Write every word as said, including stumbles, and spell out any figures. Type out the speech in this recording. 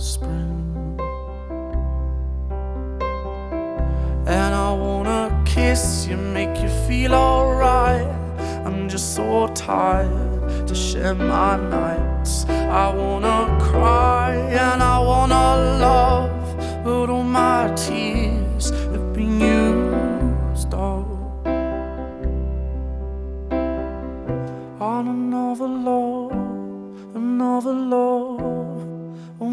spring. And I wanna kiss you, make you feel alright. I'm just so tired to share my nights. I wanna cry and I wanna love, but all my tears have been used up on another love, another love.